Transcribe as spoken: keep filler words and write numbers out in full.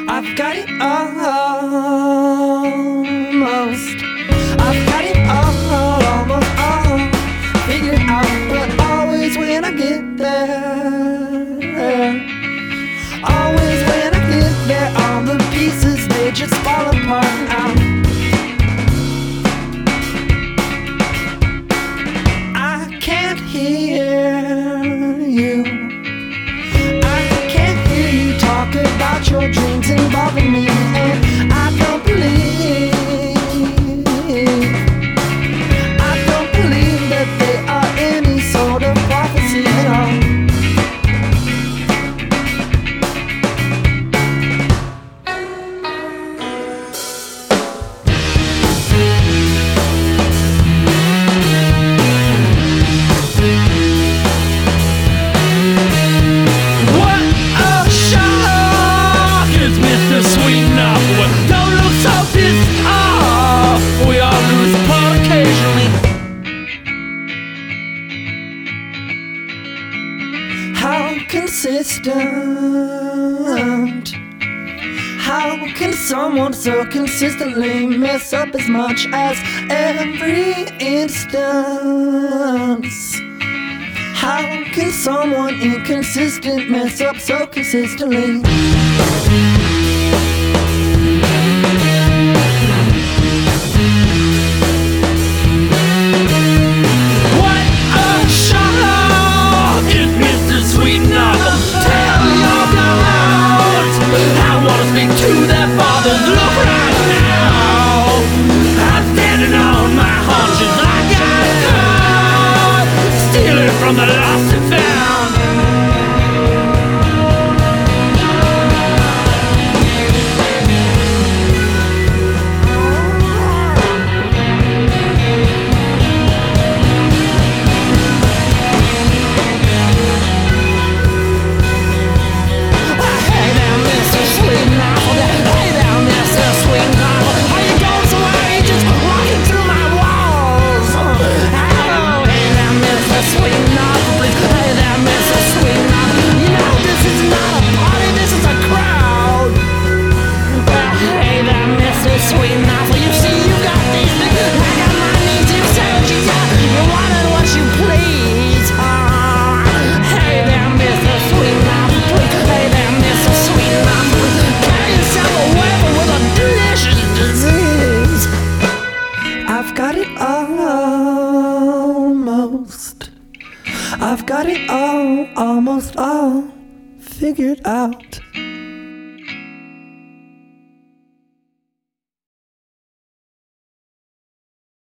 I've got it almost. I've got it all, almost all figured out. But always when I get there, always when I get there, all the pieces, they just fall apart now. I can't hear you. I can't hear you talk about your dreams involving me, and I don't believe, I don't believe that they are any sort of prophecy at all. How consistent? How can someone so consistently mess up as much as every instance? How can someone inconsistent mess up so consistently? From the lost and found. Hey there, Mister Sweet Novel. Hey there, Mister Sweet Novel. Are you going somewhere? You just walking through my walls. Hello, hey there, Mister Sweet Novel. Hey there, Mister Sweet Novel. You know this is not a party, this is a crowd. Well, hey there, Mister Sweet Novel. You see, you got these things. I got my needs. You said what you got. You wanted what you please. Uh, hey there, Mister Sweet Novel. Hey there, Mister Sweet Novel. Carry yourself away with a delicious disease. I've got it almost. I've got it all, almost all figured out.